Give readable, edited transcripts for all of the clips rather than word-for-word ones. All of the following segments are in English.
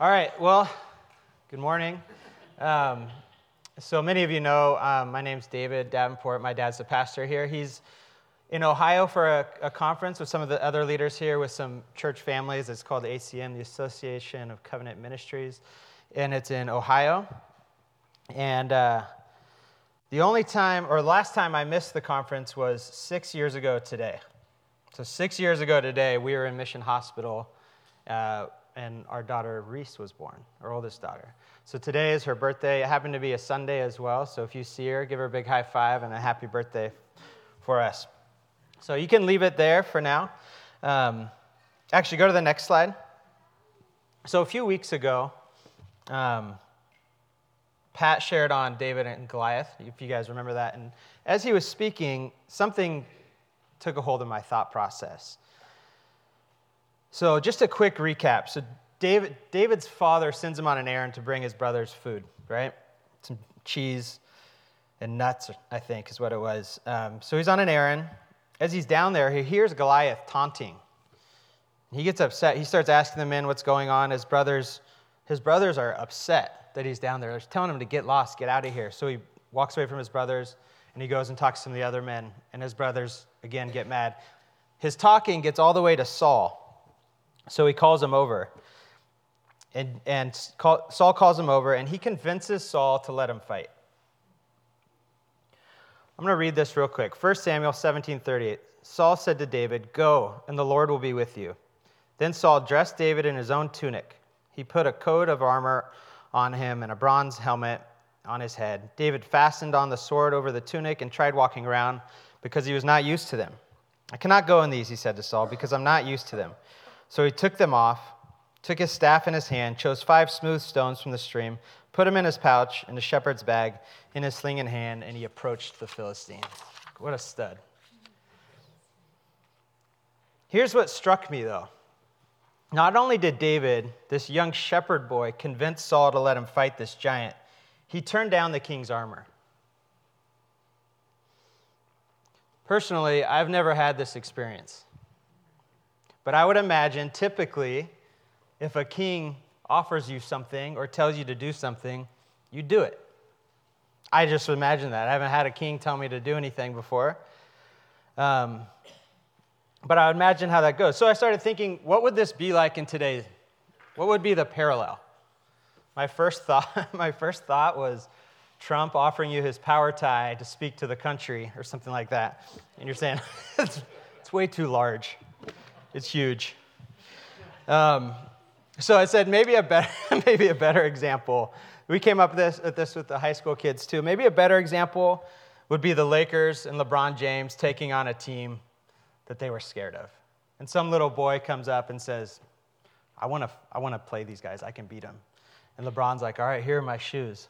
All right, well, good morning. So many of you know my name's David Davenport. My dad's the pastor here. He's in Ohio for a conference with some of the other leaders here with some church families. It's called ACM, the Association of Covenant Ministries, and it's in Ohio. And the last time I missed the conference was 6 years ago today. So 6 years ago today, we were in Mission Hospital, and our daughter Reese was born, our oldest daughter. So today is her birthday. It happened to be a Sunday as well, so if you see her, give her a big high five and a happy birthday for us. So you can leave it there for now. Actually, go to the next slide. So a few weeks ago, Pat shared on David and Goliath, if you guys remember that. And as he was speaking, something took a hold of my thought process. So just a quick recap. So David's father sends him on an errand to bring his brothers food, right? Some cheese and nuts, I think, is what it was. So he's on an errand. As he's down there, he hears Goliath taunting. He gets upset. He starts asking the men what's going on. His brothers are upset that he's down there. They're telling him to get lost, get out of here. So he walks away from his brothers, and he goes and talks to some of the other men. And his brothers, again, get mad. His talking gets all the way to Saul. So he calls him over. Saul calls him over, and he convinces Saul to let him fight. I'm going to read this real quick. 1 Samuel 17:38. Saul said to David, "Go, and the Lord will be with you." Then Saul dressed David in his own tunic. He put a coat of armor on him and a bronze helmet on his head. David fastened on the sword over the tunic and tried walking around because he was not used to them. "I cannot go in these," he said to Saul, "because I'm not used to them." So he took them off, took his staff in his hand, chose 5 smooth stones from the stream, put them in his pouch, in a shepherd's bag, in his sling in hand, and he approached the Philistine. What a stud. Here's what struck me, though. Not only did David, this young shepherd boy, convince Saul to let him fight this giant, he turned down the king's armor. Personally, I've never had this experience. But I would imagine typically, if a king offers you something or tells you to do something, you do it. I just imagine that. I haven't had a king tell me to do anything before. But I would imagine how that goes. So I started thinking, what would this be like in today? What would be the parallel? My first thought was Trump offering you his power tie to speak to the country or something like that. And you're saying, it's way too large. It's huge. So I said maybe a better example. We came up with this with the high school kids too. Maybe a better example would be the Lakers and LeBron James taking on a team that they were scared of. And some little boy comes up and says, I want to play these guys. I can beat them. And LeBron's like, all right, here are my shoes.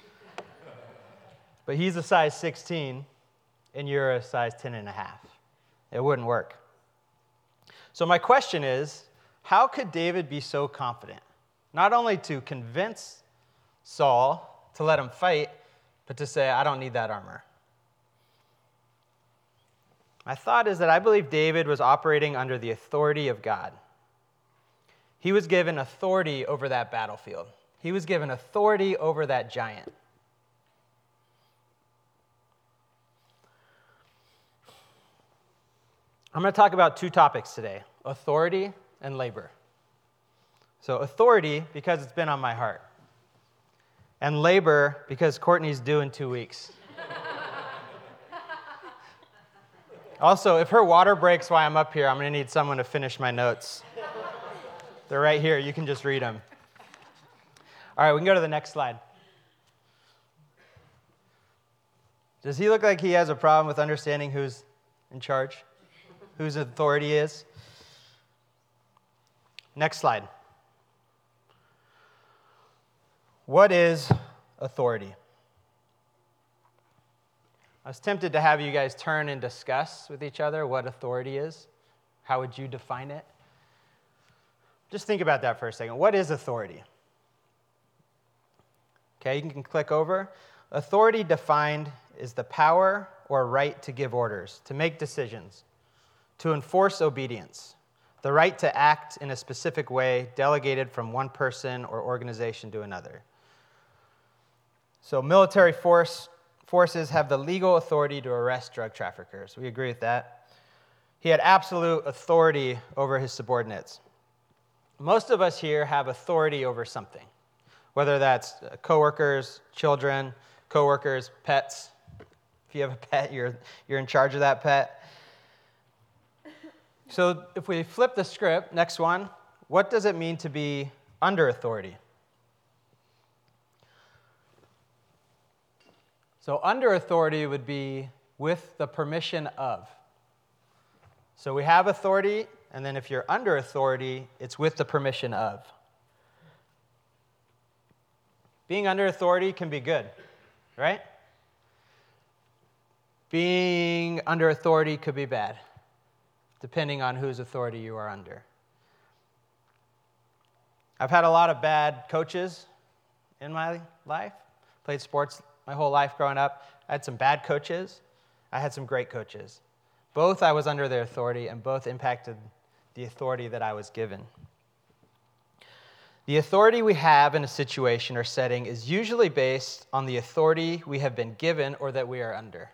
But he's a size 16, and you're a size 10 and a half. It wouldn't work. So my question is, how could David be so confident? Not only to convince Saul to let him fight, but to say, I don't need that armor. My thought is that I believe David was operating under the authority of God. He was given authority over that battlefield. He was given authority over that giant. I'm going to talk about 2 topics today, authority and labor. So authority, because it's been on my heart. And labor, because Courtney's due in 2 weeks. Also, if her water breaks while I'm up here, I'm going to need someone to finish my notes. They're right here. You can just read them. All right, we can go to the next slide. Does he look like he has a problem with understanding who's in charge? Whose authority is? Next slide. What is authority? I was tempted to have you guys turn and discuss with each other what authority is. How would you define it? Just think about that for a second. What is authority? Okay, you can click over. Authority defined is the power or right to give orders, to make decisions, to enforce obedience, the right to act in a specific way delegated from one person or organization to another. So military forces have the legal authority to arrest drug traffickers. We agree with that. He had absolute authority over his subordinates. Most of us here have authority over something, whether that's coworkers, children, coworkers, pets. If you have a pet, you're in charge of that pet. So if we flip the script, next one, what does it mean to be under authority? So under authority would be with the permission of. So we have authority, and then if you're under authority, it's with the permission of. Being under authority can be good, right? Being under authority could be bad, depending on whose authority you are under. I've had a lot of bad coaches in my life. Played sports my whole life growing up. I had some bad coaches. I had some great coaches. Both I was under their authority, and both impacted the authority that I was given. The authority we have in a situation or setting is usually based on the authority we have been given or that we are under.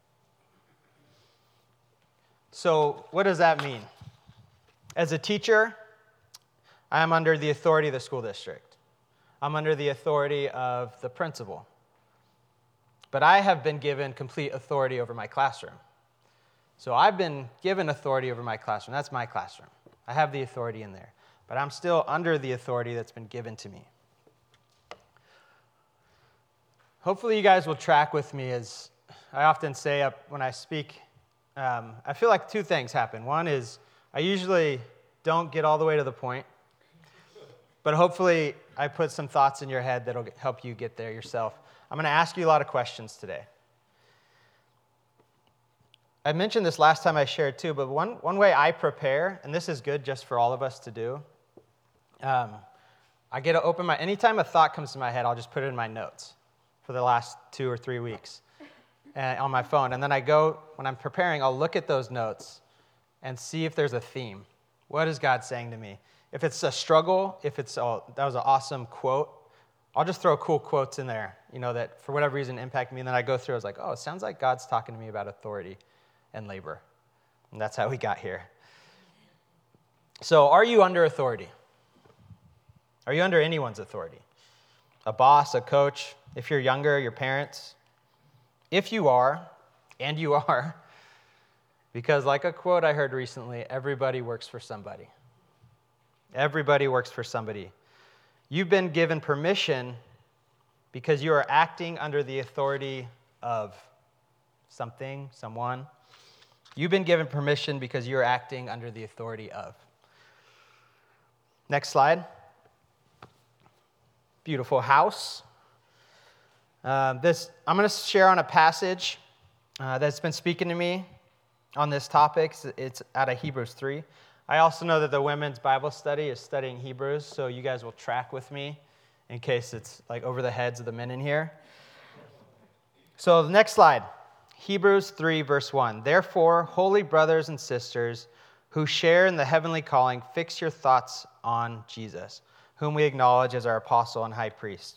So what does that mean? As a teacher, I am under the authority of the school district. I'm under the authority of the principal. But I have been given complete authority over my classroom. So I've been given authority over my classroom. That's my classroom. I have the authority in there. But I'm still under the authority that's been given to me. Hopefully you guys will track with me. As I often say when I speak, I feel like two things happen. One is I usually don't get all the way to the point. But hopefully I put some thoughts in your head that'll help you get there yourself. I'm going to ask you a lot of questions today. I mentioned this last time I shared too, but one way I prepare, and this is good just for all of us to do, I get to open anytime a thought comes to my head, I'll just put it in my notes for the last 2 or 3 weeks on my phone. And then when I'm preparing, I'll look at those notes and see if there's a theme. What is God saying to me? If it's a struggle, that was an awesome quote, I'll just throw cool quotes in there, that for whatever reason impact me. And then I go through, I was like, it sounds like God's talking to me about authority and labor. And that's how we got here. So are you under authority? Are you under anyone's authority? A boss, a coach, if you're younger, your parents? If you are, and you are, because like a quote I heard recently, everybody works for somebody. Everybody works for somebody. You've been given permission because you are acting under the authority of something, someone. You've been given permission because you're acting under the authority of. Next slide. Beautiful house. I'm going to share on a passage that's been speaking to me on this topic. It's out of Hebrews 3. I also know that the women's Bible study is studying Hebrews, so you guys will track with me in case it's like over the heads of the men in here. So the next slide, Hebrews 3, verse 1. Therefore, holy brothers and sisters who share in the heavenly calling, fix your thoughts on Jesus, whom we acknowledge as our apostle and high priest.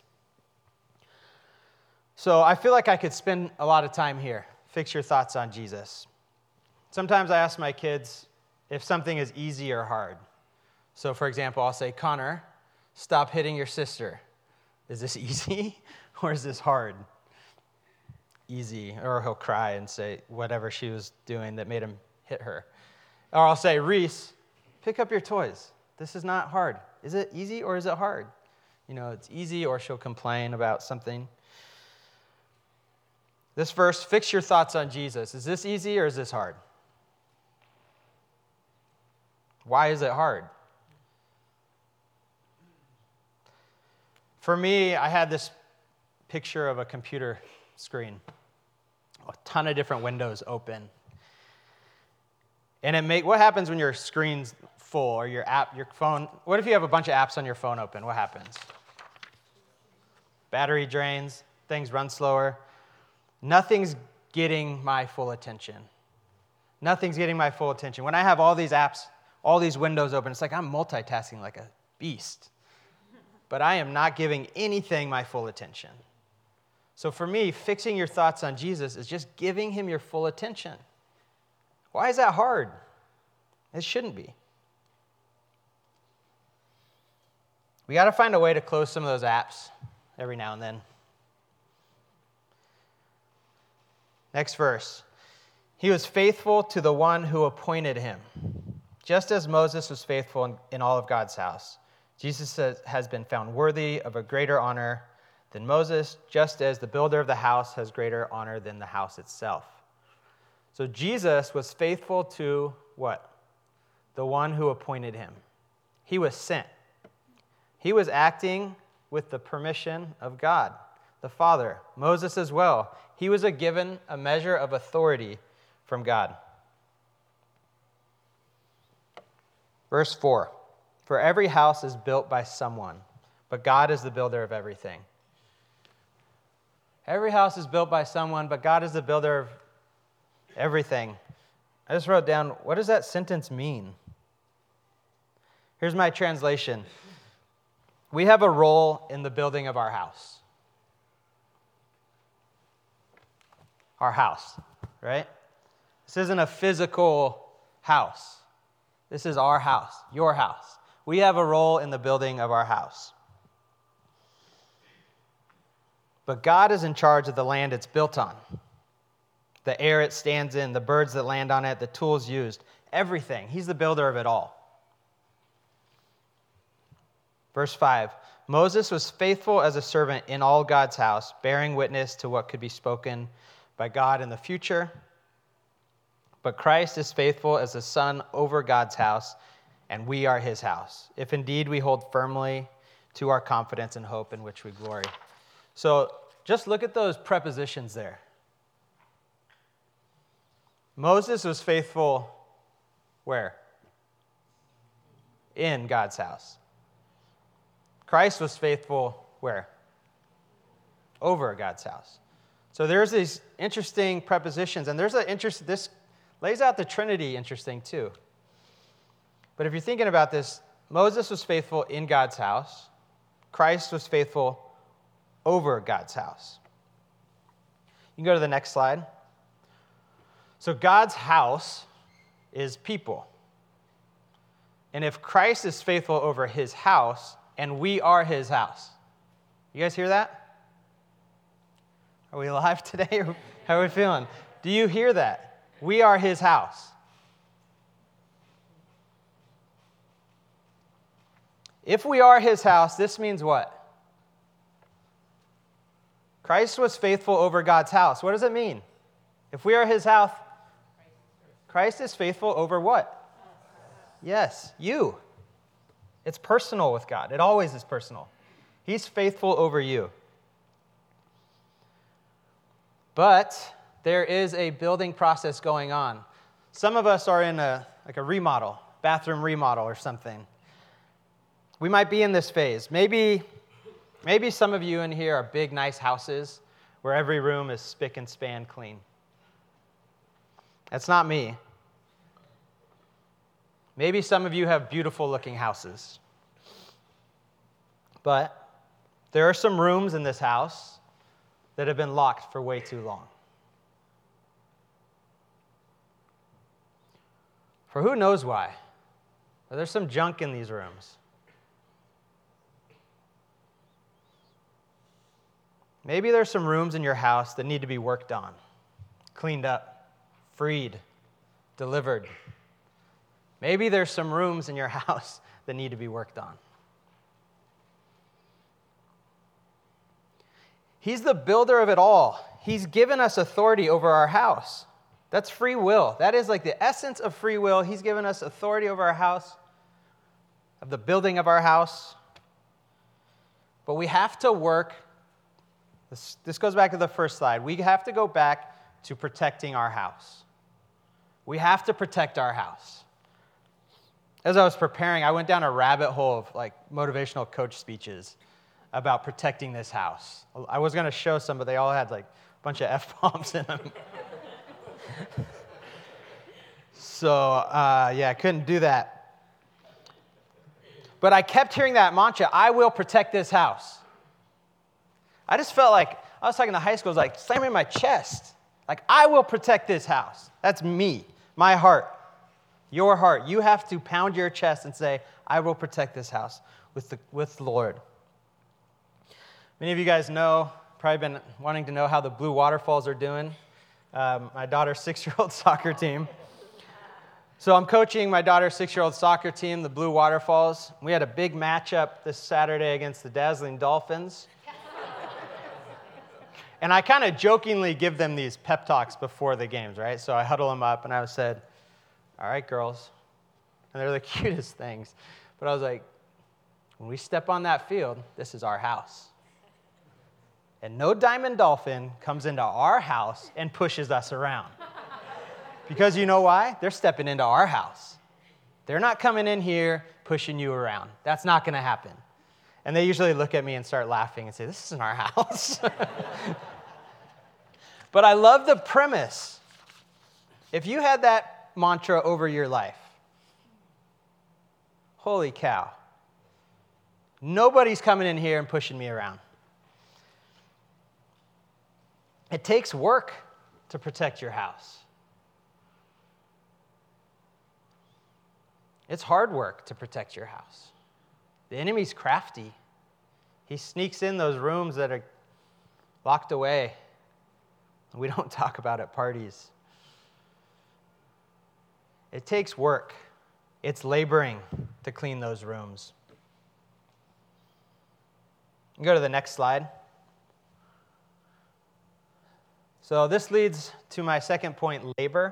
So I feel like I could spend a lot of time here. Fix your thoughts on Jesus. Sometimes I ask my kids if something is easy or hard. So for example, I'll say, Connor, stop hitting your sister. Is this easy or is this hard? Easy. Or he'll cry and say whatever she was doing that made him hit her. Or I'll say, Reese, pick up your toys. This is not hard. Is it easy or is it hard? It's easy, or she'll complain about something. This verse, fix your thoughts on Jesus. Is this easy or is this hard? Why is it hard? For me, I had this picture of a computer screen, a ton of different windows open. And what happens when your screen's full or your phone? What if you have a bunch of apps on your phone open? What happens? Battery drains, things run slower. Nothing's getting my full attention. Nothing's getting my full attention. When I have all these apps all these windows open. It's like I'm multitasking like a beast. But I am not giving anything my full attention. So for me, fixing your thoughts on Jesus is just giving him your full attention. Why is that hard? It shouldn't be. We got to find a way to close some of those apps every now and then. Next verse. He was faithful to the one who appointed him. Just as Moses was faithful in all of God's house, Jesus has been found worthy of a greater honor than Moses, just as the builder of the house has greater honor than the house itself. So Jesus was faithful to what? The one who appointed him. He was sent. He was acting with the permission of God, the Father. Moses as well. He was given a measure of authority from God. Verse 4. For every house is built by someone, but God is the builder of everything. Every house is built by someone, but God is the builder of everything. I just wrote down, what does that sentence mean? Here's my translation. We have a role in the building of our house. Our house, right? This isn't a physical house. This is our house, your house. We have a role in the building of our house. But God is in charge of the land it's built on, the air it stands in, the birds that land on it, the tools used, everything. He's the builder of it all. Verse 5, Moses was faithful as a servant in all God's house, bearing witness to what could be spoken by God in the future. But Christ is faithful as a son over God's house, and we are his house, if indeed we hold firmly to our confidence and hope in which we glory. So just look at those prepositions there. Moses was faithful where? In God's house. Christ was faithful where? Over God's house. So there's these interesting prepositions, and this lays out the Trinity interesting too. But if you're thinking about this, Moses was faithful in God's house. Christ was faithful over God's house. You can go to the next slide. So God's house is people. And if Christ is faithful over his house, and we are his house. You guys hear that? Are we alive today? How are we feeling? Do you hear that? We are his house. If we are his house, this means what? Christ was faithful over God's house. What does it mean? If we are his house, Christ is faithful over what? Yes, you. It's personal with God. It always is personal. He's faithful over you. But there is a building process going on. Some of us are in a remodel, bathroom remodel or something. We might be in this phase. Maybe some of you in here are big, nice houses where every room is spick and span clean. That's not me. Maybe some of you have beautiful-looking houses. But there are some rooms in this house that have been locked for way too long. For who knows why? But there's some junk in these rooms. Maybe there's some rooms in your house that need to be worked on, cleaned up, freed, delivered. Maybe there's some rooms in your house that need to be worked on. He's the builder of it all. He's given us authority over our house. That's free will. That is like the essence of free will. He's given us authority over our house, of the building of our house. But we have to work. This goes back to the first slide. We have to go back to protecting our house. We have to protect our house. As I was preparing, I went down a rabbit hole of motivational coach speeches about protecting this house. I was going to show some, but they all had a bunch of F-bombs in them. So, I couldn't do that. But I kept hearing that mantra, I will protect this house. I just felt like, I was talking to high school, it was like slamming my chest. Like, I will protect this house. That's me, my heart, your heart. You have to pound your chest and say, I will protect this house with the Lord. Many of you guys know, probably been wanting to know how the Blue Waterfalls are doing. My daughter's 6-year-old soccer team. So I'm coaching my daughter's 6-year-old soccer team, the Blue Waterfalls. We had a big matchup this Saturday against the Dazzling Dolphins. And I kind of jokingly give them these pep talks before the games, right? So I huddle them up and I said, all right, girls. And they're the cutest things. But I was like, when we step on that field, this is our house. And no diamond dolphin comes into our house and pushes us around. Because you know why? They're stepping into our house. They're not coming in here pushing you around. That's not going to happen. And they usually look at me and start laughing and say, this isn't our house. But I love the premise. If you had that mantra over your life, holy cow, nobody's coming in here and pushing me around. It takes work to protect your house. It's hard work to protect your house. The enemy's crafty. He sneaks in those rooms that are locked away. We don't talk about at parties. It takes work. It's laboring to clean those rooms. Go to the next slide. So this leads to my second point, labor.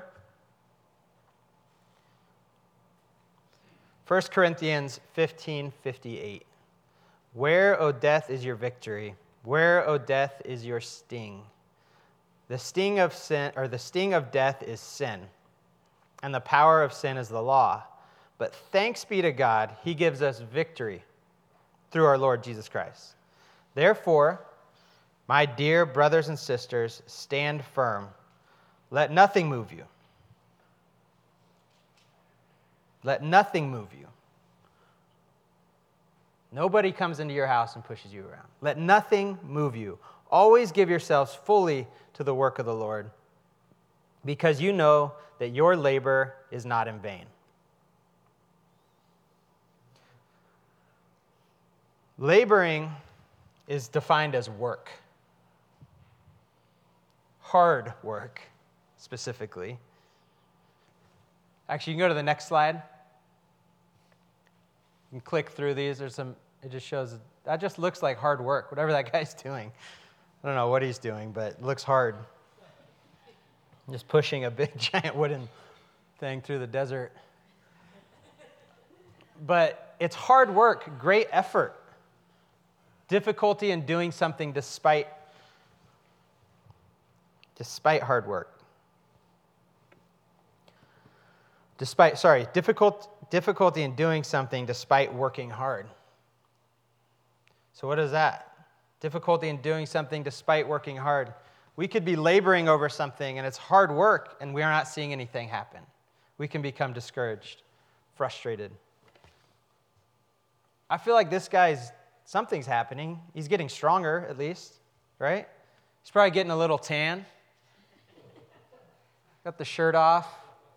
1 Corinthians 15:58. Where, O death, is your victory? Where, O death, is your sting? The sting of sin, or the sting of death is sin, and the power of sin is the law. But thanks be to God, he gives us victory through our Lord Jesus Christ. Therefore, my dear brothers and sisters, stand firm. Let nothing move you. Let nothing move you. Nobody comes into your house and pushes you around. Let nothing move you. Always give yourselves fully to the work of the Lord, because you know that your labor is not in vain. Laboring is defined as work. Hard work, specifically. Actually, you can go to the next slide. You can click through these. It just shows, that just looks like hard work, whatever that guy's doing. I don't know what he's doing, but it looks hard. Just pushing a big, giant wooden thing through the desert. But it's hard work, great effort, difficulty in doing something despite hard work. Difficulty in doing something despite working hard. So what is that? Difficulty in doing something despite working hard. We could be laboring over something and it's hard work and we are not seeing anything happen. We can become discouraged, frustrated. I feel like this guy's, something's happening. He's getting stronger at least, right? He's probably getting a little tan. Got the shirt off.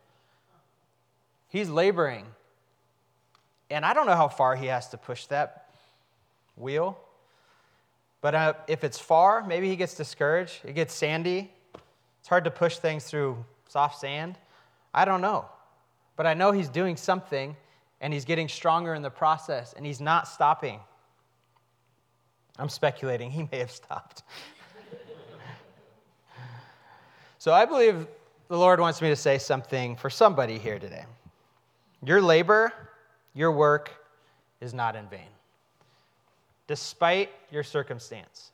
He's laboring. And I don't know how far he has to push that wheel. But if it's far, maybe he gets discouraged. It gets sandy. It's hard to push things through soft sand. I don't know. But I know he's doing something, and he's getting stronger in the process, and he's not stopping. I'm speculating. He may have stopped. So I believe the Lord wants me to say something for somebody here today. Your labor, your work is not in vain, despite your circumstance,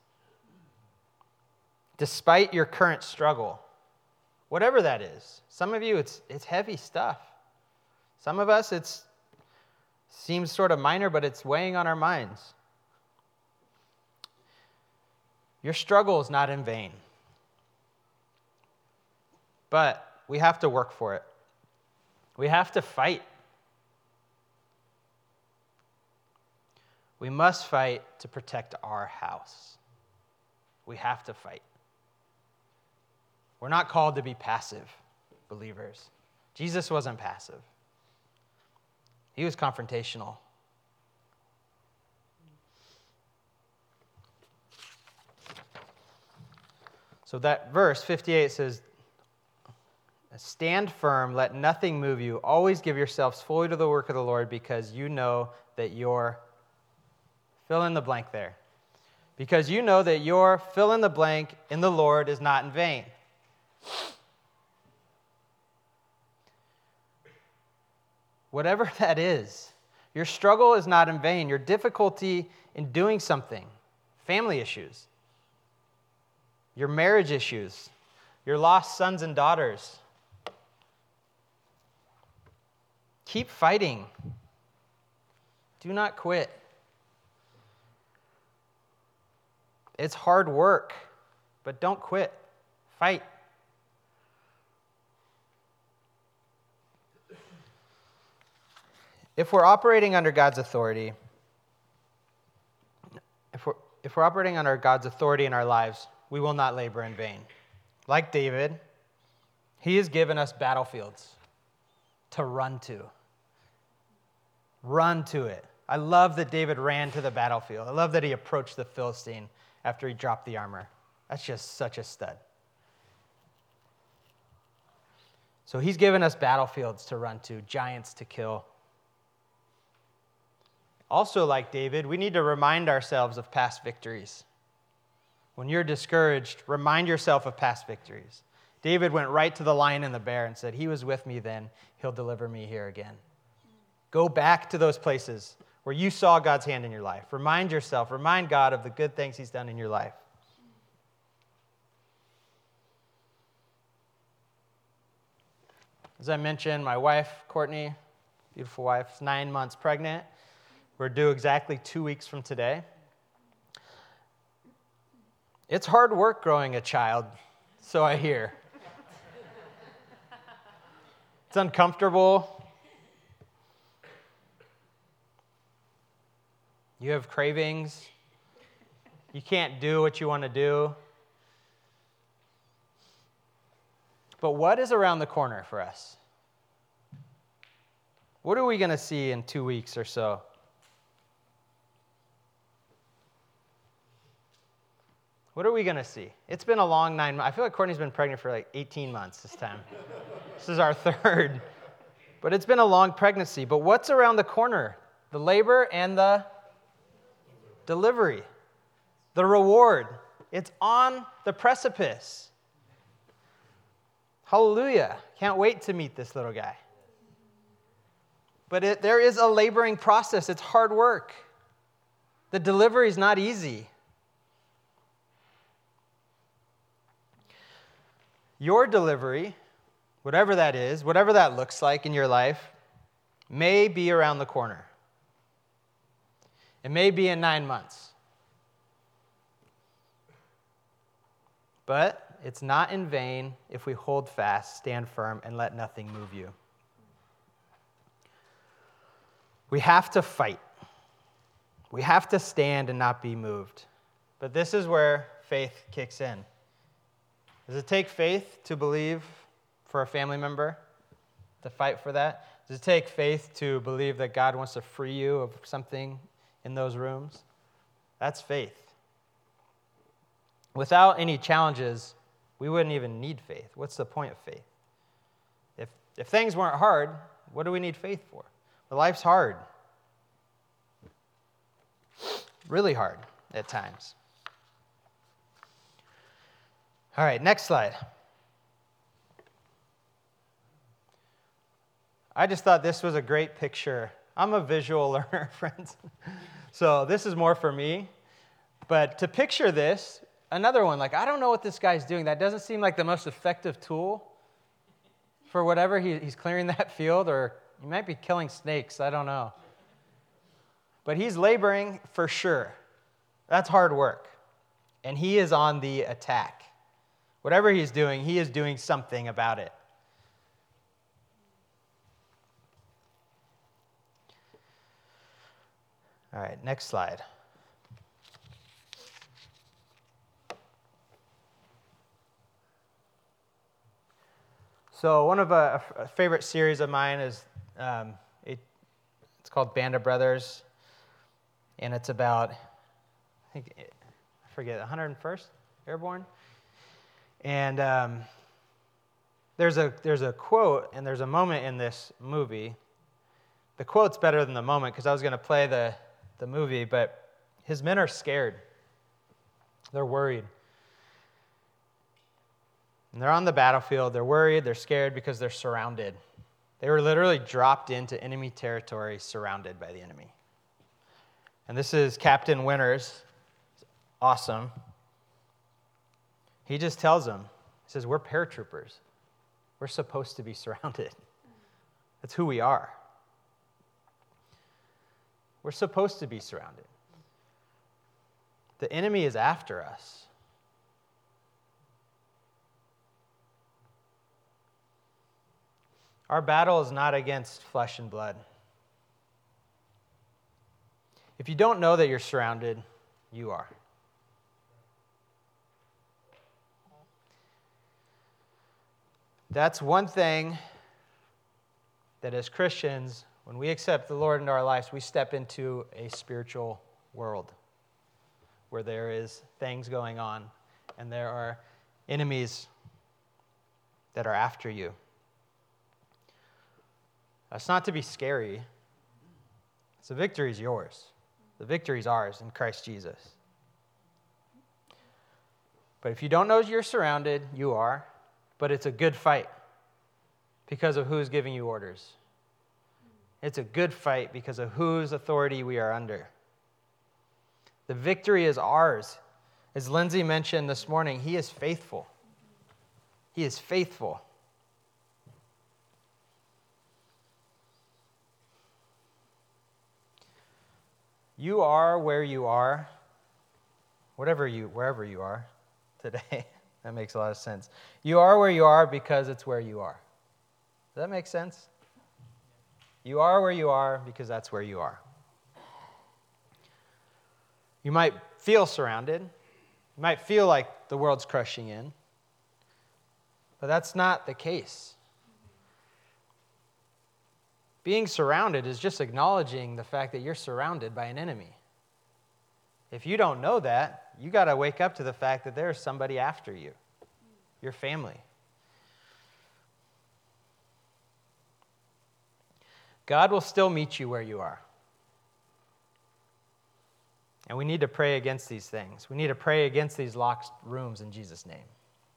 despite your current struggle, whatever that is. Some of you, it's heavy stuff. Some of us, it seems sort of minor, but it's weighing on our minds. Your struggle is not in vain, but we have to work for it. We have to fight. We must fight to protect our house. We have to fight. We're not called to be passive believers. Jesus wasn't passive. He was confrontational. So that verse 58 says, stand firm, let nothing move you. Always give yourselves fully to the work of the Lord, because you know that your, fill in the blank there. Because you know that your, fill in the blank, in the Lord is not in vain. Whatever that is, your struggle is not in vain. Your difficulty in doing something, family issues, your marriage issues, your lost sons and daughters. Keep fighting. Do not quit. It's hard work, but don't quit. Fight. If we're operating under God's authority, if we're operating under God's authority in our lives, we will not labor in vain. Like David, he has given us battlefields to run to. Run to it. I love that David ran to the battlefield. I love that he approached the Philistine after he dropped the armor. That's just such a stud. So he's given us battlefields to run to, giants to kill. Also, like David, we need to remind ourselves of past victories. When you're discouraged, remind yourself of past victories. David went right to the lion and the bear and said, he was with me then, he'll deliver me here again. Go back to those places where you saw God's hand in your life. Remind yourself, remind God of the good things he's done in your life. As I mentioned, my wife, Courtney, beautiful wife, is 9 months pregnant. We're due exactly 2 weeks from today. It's hard work growing a child, so I hear. It's uncomfortable. You have cravings. You can't do what you want to do. But what is around the corner for us? What are we going to see in 2 weeks or so? What are we going to see? It's been a long 9 months. I feel like Courtney's been pregnant for like 18 months this time. This is our third. But it's been a long pregnancy. But what's around the corner? The labor and the delivery. The reward. It's on the precipice. Hallelujah. Can't wait to meet this little guy. But there is a laboring process. It's hard work. The delivery is not easy. Your delivery, whatever that is, whatever that looks like in your life, may be around the corner. It may be in 9 months. But it's not in vain if we hold fast, stand firm, and let nothing move you. We have to fight. We have to stand and not be moved. But this is where faith kicks in. Does it take faith to believe for a family member, to fight for that? Does it take faith to believe that God wants to free you of something in those rooms? That's faith. Without any challenges, we wouldn't even need faith. What's the point of faith? If things weren't hard, what do we need faith for? But life's hard. Really hard at times. All right, next slide. I just thought this was a great picture. I'm a visual learner, friends. So this is more for me. But to picture this, another one, like, I don't know what this guy's doing. That doesn't seem like the most effective tool for whatever he's clearing that field, or he might be killing snakes. I don't know. But he's laboring for sure. That's hard work. And he is on the attack. Whatever he's doing, he is doing something about it. All right, next slide. So one of a favorite series of mine is it's called Band of Brothers, and it's about I forget 101st Airborne, and there's a quote and there's a moment in this movie. The quote's better than the moment because I was going to play the movie, but his men are scared. They're worried. And they're on the battlefield. They're worried. They're scared because they're surrounded. They were literally dropped into enemy territory, surrounded by the enemy. And this is Captain Winters. Awesome. He just tells them, he says, we're paratroopers. We're supposed to be surrounded. That's who we are. We're supposed to be surrounded. The enemy is after us. Our battle is not against flesh and blood. If you don't know that you're surrounded, you are. That's one thing that as Christians, when we accept the Lord into our lives, we step into a spiritual world where there is things going on and there are enemies that are after you. It's not to be scary. The victory is yours. The victory is ours in Christ Jesus. But if you don't know you're surrounded, you are. But it's a good fight because of who's giving you orders. It's a good fight because of whose authority we are under. The victory is ours. As Lindsay mentioned this morning, he is faithful. He is faithful. You are where you are, wherever you are today. That makes a lot of sense. You are where you are because it's where you are. Does that make sense? You are where you are because that's where you are. You might feel surrounded. You might feel like the world's crushing in. But that's not the case. Being surrounded is just acknowledging the fact that you're surrounded by an enemy. If you don't know that, you got to wake up to the fact that there's somebody after you, your family. God will still meet you where you are. And we need to pray against these things. We need to pray against these locked rooms in Jesus' name.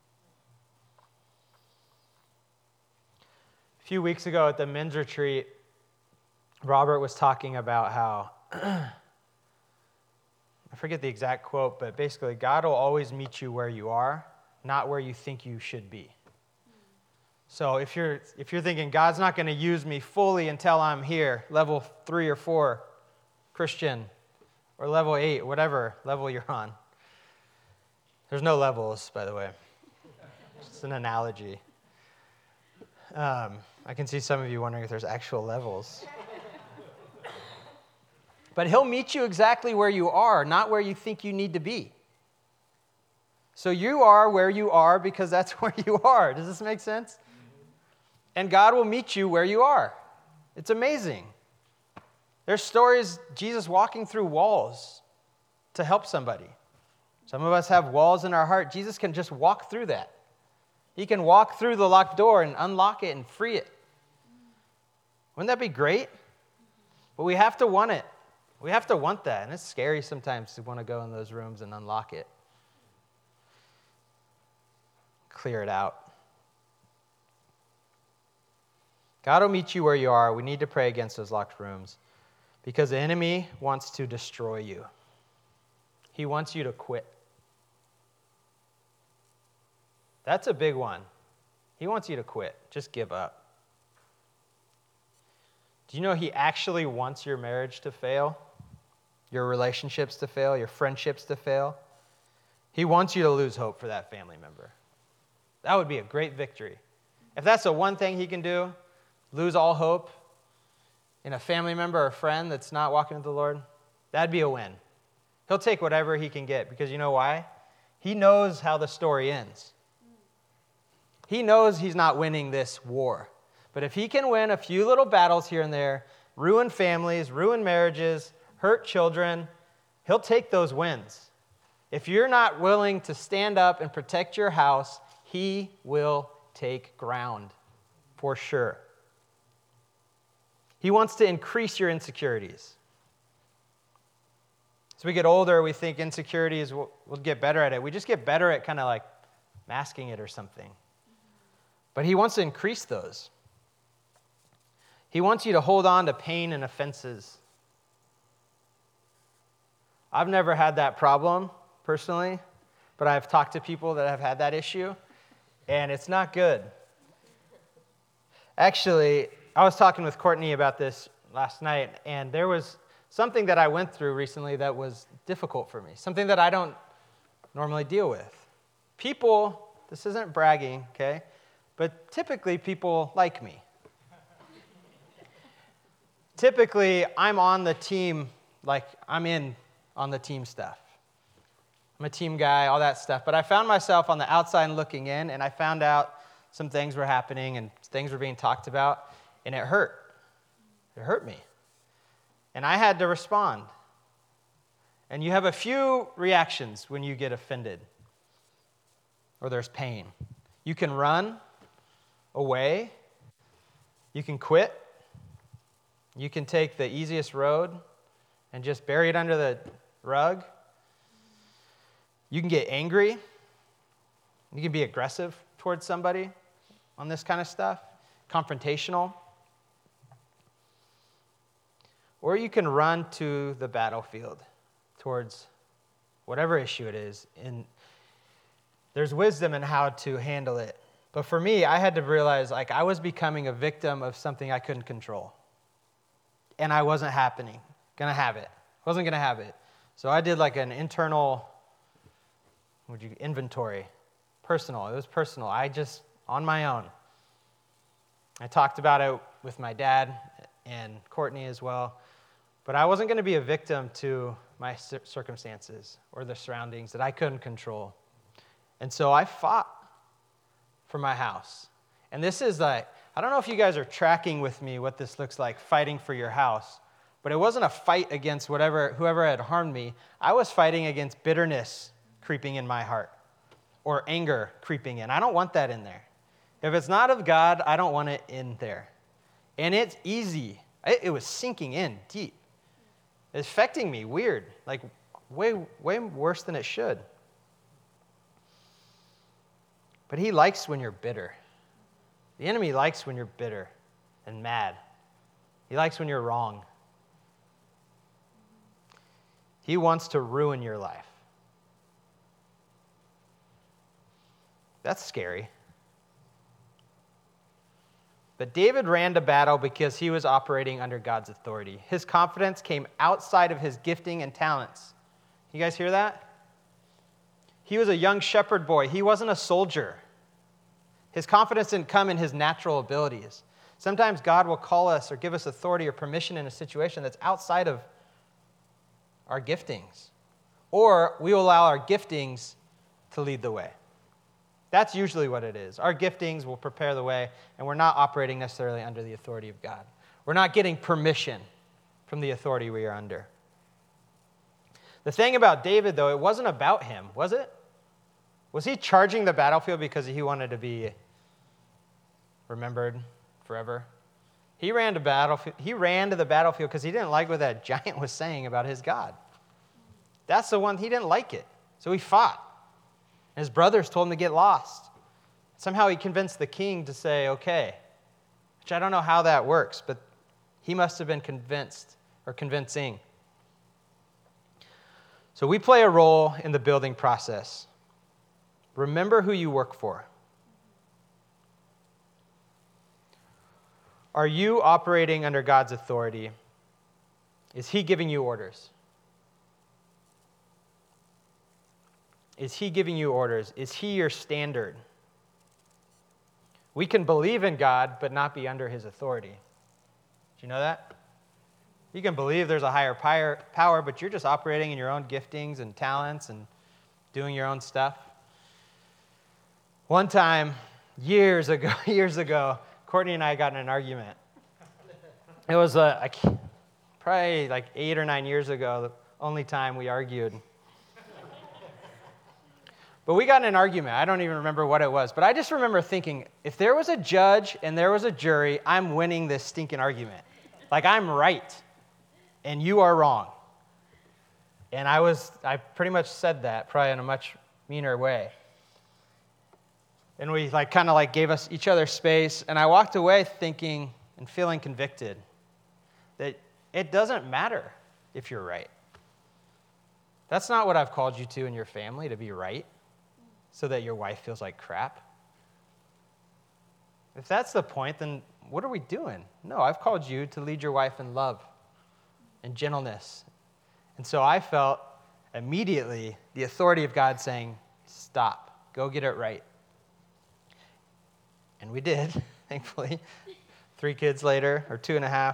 A few weeks ago at the men's retreat, Robert was talking about how, I forget the exact quote, but basically, God will always meet you where you are, not where you think you should be. So if you're thinking, God's not going to use me fully until I'm here, level 3 or 4 Christian, or level 8, whatever level you're on. There's no levels, by the way. It's an analogy. I can see some of you wondering if there's actual levels. But he'll meet you exactly where you are, not where you think you need to be. So you are where you are because that's where you are. Does this make sense? And God will meet you where you are. It's amazing. There's stories, Jesus walking through walls to help somebody. Some of us have walls in our heart. Jesus can just walk through that. He can walk through the locked door and unlock it and free it. Wouldn't that be great? But we have to want it. We have to want that. And it's scary sometimes to want to go in those rooms and unlock it. Clear it out. God will meet you where you are. We need to pray against those locked rooms because the enemy wants to destroy you. He wants you to quit. That's a big one. He wants you to quit. Just give up. Do you know he actually wants your marriage to fail? Your relationships to fail? Your friendships to fail? He wants you to lose hope for that family member. That would be a great victory. If that's the one thing he can do, lose all hope in a family member or friend that's not walking with the Lord, That'd be a win. He'll take whatever he can get because you know why? He knows how the story ends. He knows he's not winning this war. But if he can win a few little battles here and there, ruin families, ruin marriages, hurt children, he'll take those wins. If you're not willing to stand up and protect your house, he will take ground for sure. He wants to increase your insecurities. As we get older, we think insecurities, we'll get better at it. We just get better at kind of like masking it or something. But he wants to increase those. He wants you to hold on to pain and offenses. I've never had that problem personally, but I've talked to people that have had that issue, and it's not good. Actually, I was talking with Courtney about this last night, and there was something that I went through recently that was difficult for me, something that I don't normally deal with. People, this isn't bragging, okay, but typically people like me. Typically, I'm on the team, like I'm in on the team stuff. I'm a team guy, all that stuff. But I found myself on the outside looking in, and I found out some things were happening and things were being talked about, and it hurt. It hurt me. And I had to respond. And you have a few reactions when you get offended or there's pain. You can run away. You can quit. You can take the easiest road and just bury it under the rug. You can get angry. You can be aggressive towards somebody on this kind of stuff, confrontational. Or you can run to the battlefield towards whatever issue it is. And there's wisdom in how to handle it. But for me, I had to realize like I was becoming a victim of something I couldn't control. And I wasn't gonna have it. Wasn't gonna have it. So I did like an internal inventory. Personal. It was personal. I just, on my own. I talked about it with my dad and Courtney as well. But I wasn't going to be a victim to my circumstances or the surroundings that I couldn't control. And so I fought for my house. And this is like, I don't know if you guys are tracking with me what this looks like, fighting for your house. But it wasn't a fight against whoever had harmed me. I was fighting against bitterness creeping in my heart or anger creeping in. I don't want that in there. If it's not of God, I don't want it in there. And it's easy. It was sinking in deep. It's affecting me weird, like way worse than it should. But he likes when you're bitter. The enemy likes when you're bitter and mad. He likes when you're wrong. He wants to ruin your life. That's scary. But David ran to battle because he was operating under God's authority. His confidence came outside of his gifting and talents. You guys hear that? He was a young shepherd boy. He wasn't a soldier. His confidence didn't come in his natural abilities. Sometimes God will call us or give us authority or permission in a situation that's outside of our giftings. Or we will allow our giftings to lead the way. That's usually what it is. Our giftings will prepare the way, and we're not operating necessarily under the authority of God. We're not getting permission from the authority we are under. The thing about David, though, it wasn't about him, was it? Was he charging the battlefield because he wanted to be remembered forever? He ran to the battlefield because he didn't like what that giant was saying about his God. That's the one, he didn't like it. So he fought. His brothers told him to get lost. Somehow he convinced the king to say, okay, which I don't know how that works, but he must have been convinced or convincing. So we play a role in the building process. Remember who you work for. Are you operating under God's authority? Is he giving you orders? Is he giving you orders? Is he your standard? We can believe in God, but not be under his authority. Do you know that? You can believe there's a higher power, but you're just operating in your own giftings and talents and doing your own stuff. One time, years ago, Courtney and I got in an argument. It was probably like 8 or 9 years ago, the only time we argued. But we got in an argument. I don't even remember what it was. But I just remember thinking, if there was a judge and there was a jury, I'm winning this stinking argument. Like, I'm right, and you are wrong. And I pretty much said that, probably in a much meaner way. And we kind of gave us each other space. And I walked away thinking and feeling convicted that it doesn't matter if you're right. That's not what I've called you to in your family, to be right, so that your wife feels like crap. If that's the point, then what are we doing? No, I've called you to lead your wife in love and gentleness. And so I felt immediately the authority of God saying, stop, go get it right. And we did, thankfully, 3 kids later, or 2.5.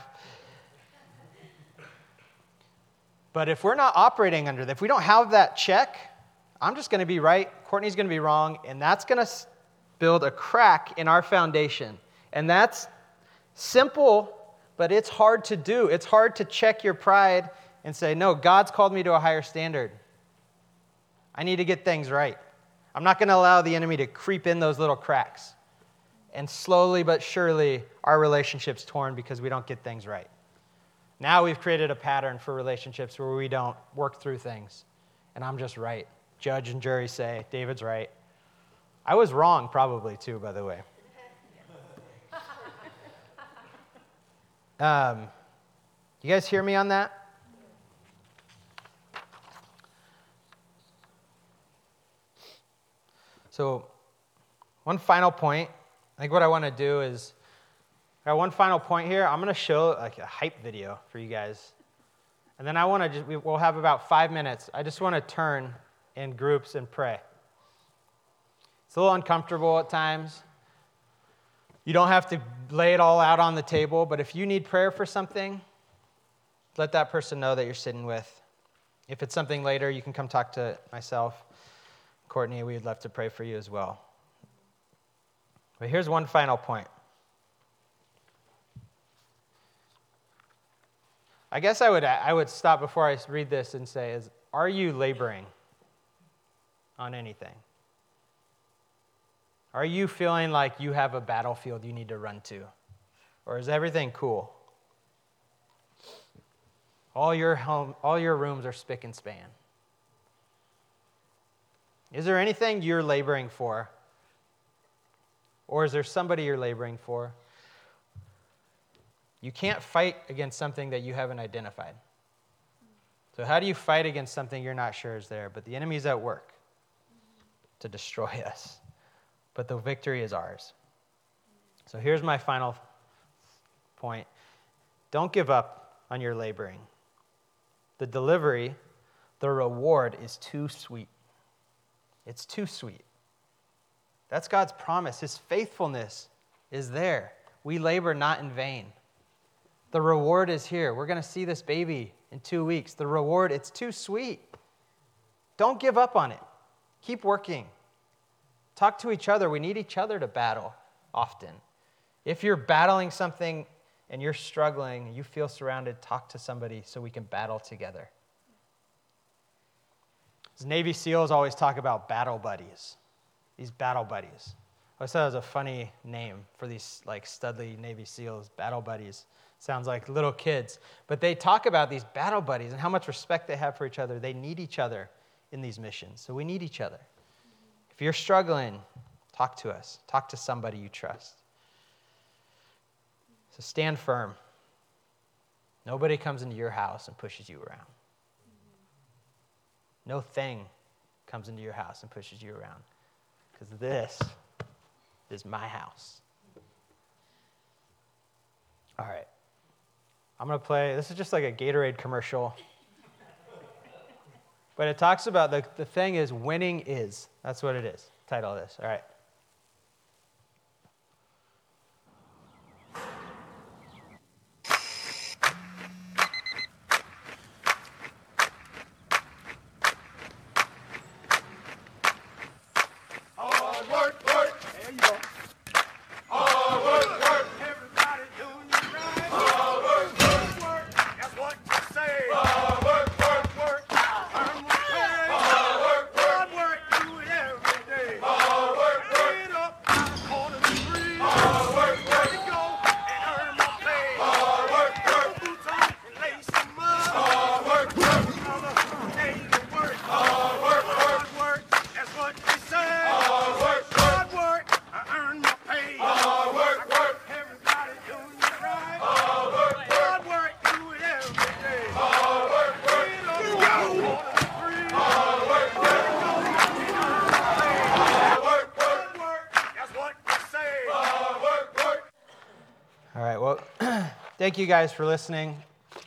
But if we're not operating under that, if we don't have that check, I'm just going to be right, Courtney's going to be wrong, and that's going to build a crack in our foundation. And that's simple, but it's hard to do. It's hard to check your pride and say, no, God's called me to a higher standard. I need to get things right. I'm not going to allow the enemy to creep in those little cracks. And slowly but surely, our relationship's torn because we don't get things right. Now we've created a pattern for relationships where we don't work through things. And I'm just right. Judge and jury say, David's right. I was wrong probably too, by the way. You guys hear me on that? So one final point. I think what I want to do is, I got one final point here. I'm going to show a hype video for you guys. And then we'll have about 5 minutes. I just want to turn in groups and pray. It's a little uncomfortable at times. You don't have to lay it all out on the table, but if you need prayer for something, let that person know that you're sitting with. If it's something later, you can come talk to myself, Courtney. We would love to pray for you as well. But here's one final point. I guess I would stop before I read this and say, are you laboring on anything? Are you feeling like you have a battlefield you need to run to? Or is everything cool? All your rooms are spick and span. Is there anything you're laboring for? Or is there somebody you're laboring for? You can't fight against something that you haven't identified. So how do you fight against something you're not sure is there? But the enemy's at work to destroy us. But the victory is ours. So here's my final point. Don't give up on your laboring. The delivery, the reward is too sweet. It's too sweet. That's God's promise. His faithfulness is there. We labor not in vain. The reward is here. We're going to see this baby in 2 weeks. The reward, it's too sweet. Don't give up on it. Keep working. Talk to each other. We need each other to battle often. If you're battling something and you're struggling, you feel surrounded, talk to somebody so we can battle together. As Navy SEALs always talk about battle buddies. These battle buddies. I always thought it was a funny name for these studly Navy SEALs, battle buddies. Sounds like little kids. But they talk about these battle buddies and how much respect they have for each other. They need each other in these missions. So we need each other. If you're struggling, talk to us. Talk to somebody you trust. So stand firm. Nobody comes into your house and pushes you around. No thing comes into your house and pushes you around. Because this is my house. All right. I'm going to play, this is just like a Gatorade commercial. But it talks about, the thing is, winning is. That's what it is. Title of this. All right. thank you guys for listening.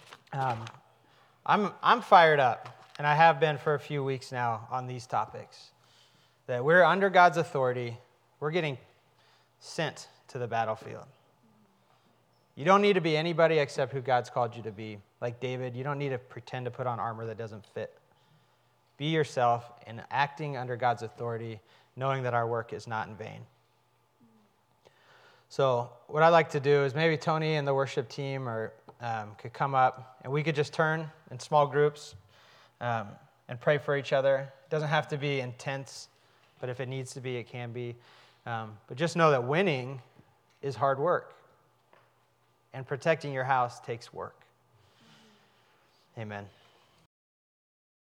I'm fired up, and I have been for a few weeks now on these topics. That we're under God's authority. We're getting sent to the battlefield. You don't need to be anybody except who God's called you to be. Like David, you don't need to pretend to put on armor that doesn't fit. Be yourself and acting under God's authority, knowing that our work is not in vain. So what I'd like to do is maybe Tony and the worship team could come up, and we could just turn in small groups and pray for each other. It doesn't have to be intense, but if it needs to be, it can be. But just know that winning is hard work, and protecting your house takes work. Amen.